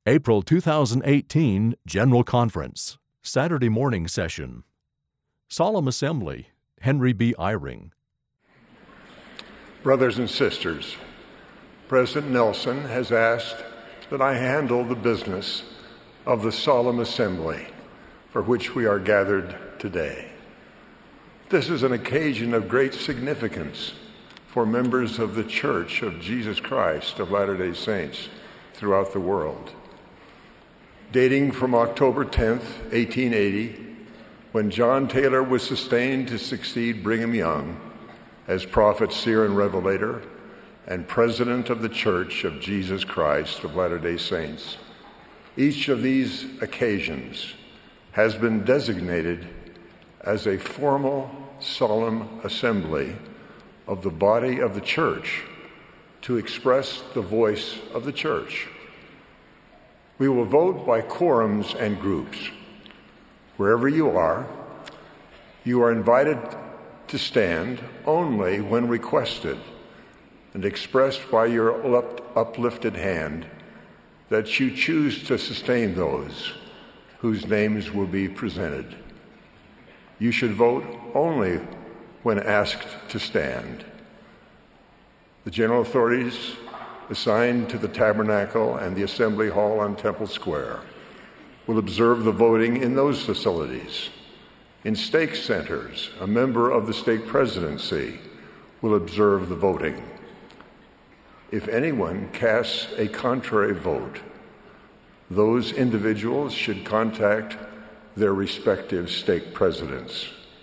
April 2018 General Conference, Saturday morning session. Solemn Assembly, Henry B. Eyring. Brothers and sisters, President Nelson has asked that I handle the business of the solemn assembly for which we are gathered today. This is an occasion of great significance for members of the Church of Jesus Christ of Latter-day Saints throughout the world. Dating from October 10th, 1880, when John Taylor was sustained to succeed Brigham Young as prophet, seer, and revelator, and president of the Church of Jesus Christ of Latter-day Saints, each of these occasions has been designated as a formal, solemn assembly of the body of the Church to express the voice of the Church. We will vote by quorums and groups. Wherever you are invited to stand only when requested and expressed by your uplifted hand that you choose to sustain those whose names will be presented. You should vote only when asked to stand. The general authorities assigned to the Tabernacle and the Assembly Hall on Temple Square will observe the voting in those facilities. In stake centers, a member of the stake presidency will observe the voting. If anyone casts a contrary vote, those individuals should contact their respective stake presidents.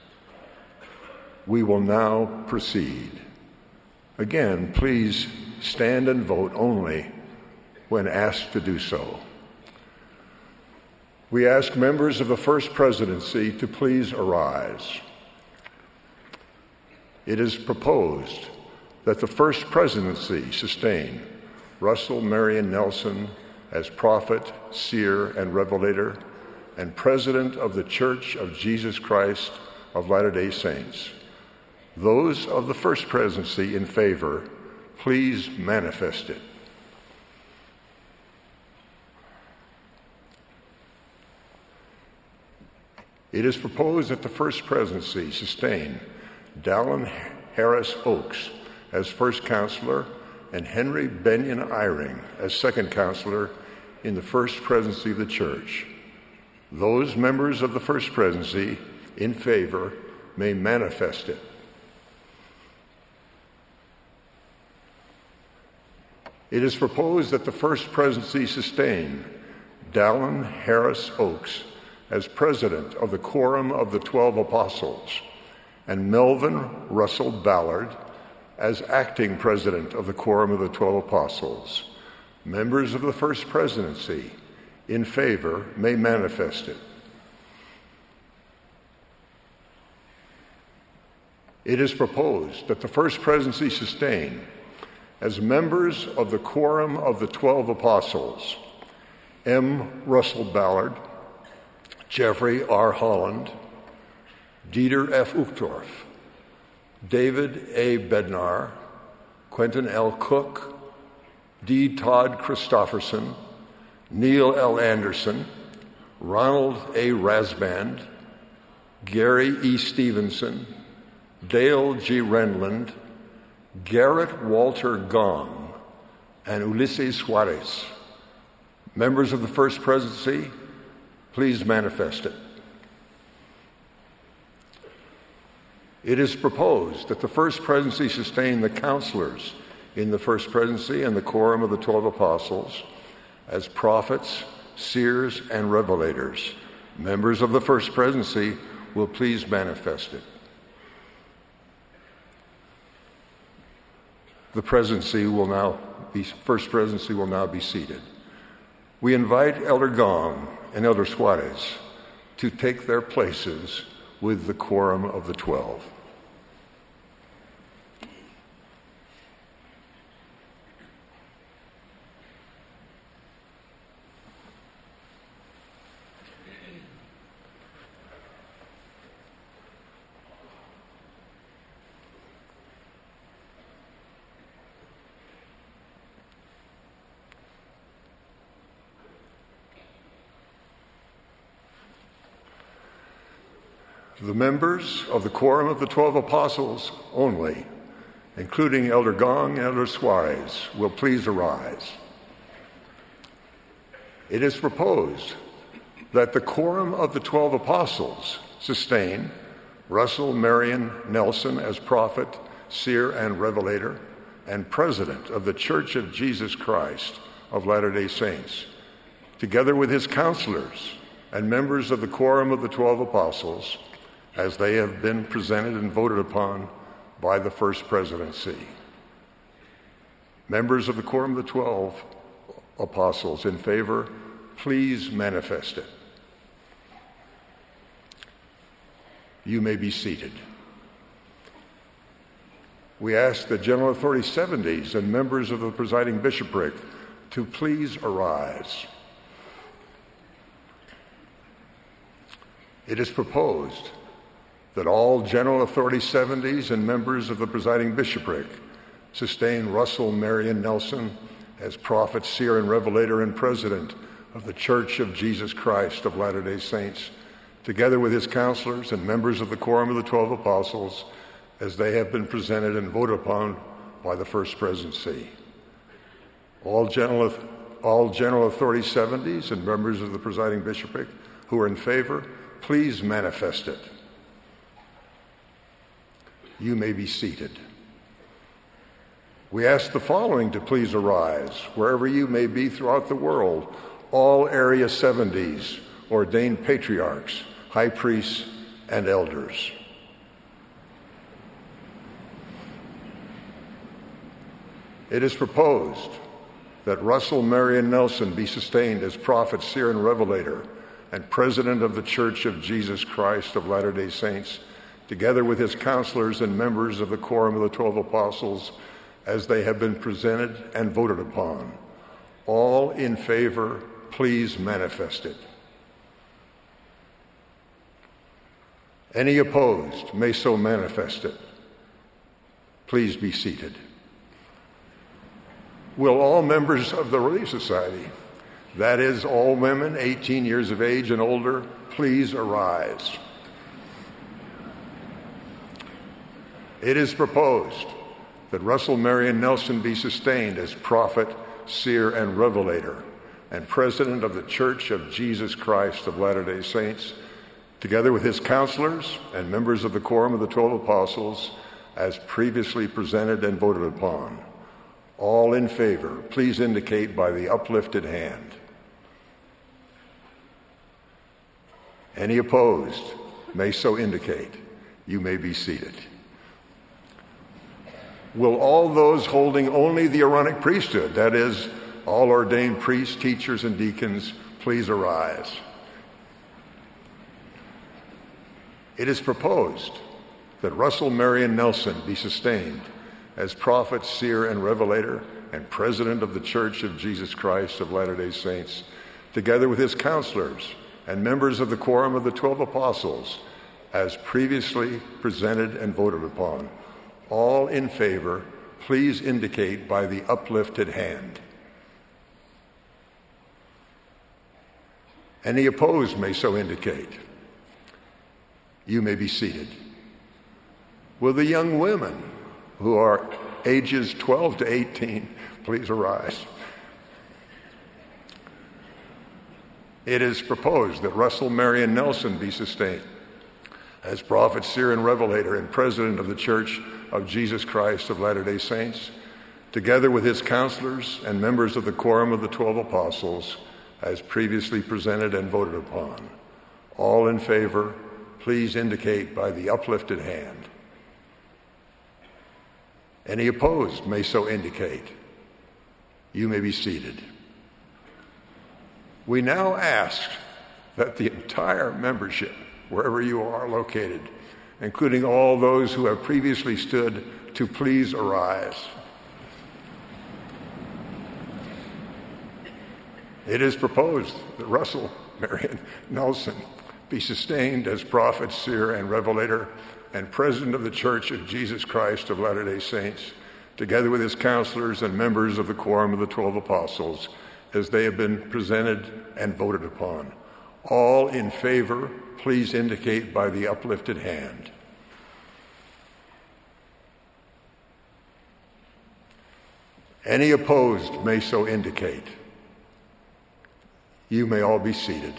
We will now proceed. Again, please stand and vote only when asked to do so. We ask members of the First Presidency to please arise. It is proposed that the First Presidency sustain Russell Marion Nelson as prophet, seer, and revelator, and president of the Church of Jesus Christ of Latter-day Saints. Those of the First Presidency in favor, please manifest it. It is proposed that the First Presidency sustain Dallin Harris Oakes as First Counselor and Henry Benyon Eyring as Second Counselor in the First Presidency of the Church. Those members of the First Presidency in favor may manifest it. It is proposed that the First Presidency sustain Dallin Harris Oakes as President of the Quorum of the 12 Apostles and Melvin Russell Ballard as Acting President of the Quorum of the 12 Apostles. Members of the First Presidency in favor may manifest it. It is proposed that the First Presidency sustain as members of the Quorum of the 12 Apostles, M. Russell Ballard, Jeffrey R. Holland, Dieter F. Uchtdorf, David A. Bednar, Quentin L. Cook, D. Todd Christofferson, Neil L. Anderson, Ronald A. Rasband, Gary E. Stevenson, Dale G. Renlund, Garrett Walter Gong, and Ulysses Juarez. Members of the First Presidency, please manifest it. It is proposed that the First Presidency sustain the counselors in the First Presidency and the Quorum of the 12 Apostles as prophets, seers, and revelators. Members of the First Presidency will please manifest it. The First Presidency will now be seated. We invite Elder Gong and Elder Suarez to take their places with the Quorum of the 12. The members of the Quorum of the 12 Apostles only, including Elder Gong and Elder Suarez, will please arise. It is proposed that the Quorum of the 12 Apostles sustain Russell Marion Nelson as prophet, seer, and revelator, and president of the Church of Jesus Christ of Latter-day Saints, together with his counselors and members of the Quorum of the 12 Apostles, as they have been presented and voted upon by the First Presidency. Members of the Quorum of the 12 Apostles in favor, please manifest it. You may be seated. We ask the General Authority 70s and members of the presiding bishopric to please arise. It is proposed that all General Authority 70s and members of the presiding bishopric sustain Russell Marion Nelson as prophet, seer, and revelator and president of the Church of Jesus Christ of Latter-day Saints, together with his counselors and members of the Quorum of the 12 Apostles, as they have been presented and voted upon by the First Presidency. All General Authority 70s and members of the presiding bishopric who are in favor, please manifest it. You may be seated. We ask the following to please arise, wherever you may be throughout the world: all Area 70s, ordained patriarchs, high priests, and elders. It is proposed that Russell Marion Nelson be sustained as prophet, seer, and revelator, and president of the Church of Jesus Christ of Latter-day Saints, together with his counselors and members of the Quorum of the 12 Apostles, as they have been presented and voted upon. All in favor, please manifest it. Any opposed may so manifest it. Please be seated. Will all members of the Relief Society, that is, all women 18 years of age and older, please arise. It is proposed that Russell Marion Nelson be sustained as prophet, seer, and revelator, and president of the Church of Jesus Christ of Latter-day Saints, together with his counselors and members of the Quorum of the 12 Apostles, as previously presented and voted upon. All in favor, please indicate by the uplifted hand. Any opposed may so indicate. You may be seated. Will all those holding only the Aaronic priesthood, that is, all ordained priests, teachers, and deacons, please arise? It is proposed that Russell Marion Nelson be sustained as prophet, seer, and revelator, and president of the Church of Jesus Christ of Latter-day Saints, together with his counselors and members of the Quorum of the 12 Apostles, as previously presented and voted upon. All in favor, please indicate by the uplifted hand. Any opposed may so indicate. You may be seated. Will the young women who are ages 12 to 18 please arise? It is proposed that Russell Marion Nelson be sustained as prophet, seer, and revelator, and president of the Church of Jesus Christ of Latter-day Saints, together with his counselors and members of the Quorum of the 12 Apostles, as previously presented and voted upon. All in favor, please indicate by the uplifted hand. Any opposed may so indicate. You may be seated. We now ask that the entire membership, wherever you are located, including all those who have previously stood, to please arise. It is proposed that Russell Marion Nelson be sustained as prophet, seer, and revelator, and president of the Church of Jesus Christ of Latter-day Saints, together with his counselors and members of the Quorum of the 12 Apostles, as they have been presented and voted upon. All in favor, please indicate by the uplifted hand. Any opposed may so indicate. You may all be seated.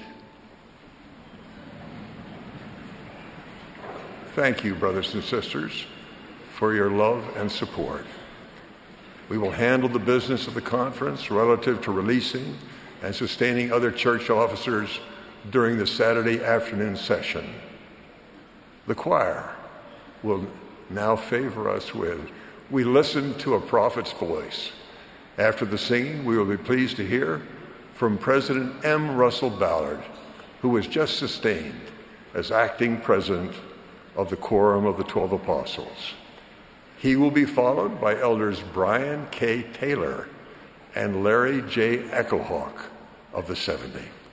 Thank you, brothers and sisters, for your love and support. We will handle the business of the conference relative to releasing and sustaining other church officers during the Saturday afternoon session. The choir will now favor us with "We Listen to a Prophet's Voice." After the singing, we will be pleased to hear from President M. Russell Ballard, who was just sustained as acting president of the Quorum of the 12 Apostles. He will be followed by Elders Brian K. Taylor and Larry J. Echohawk of the 70.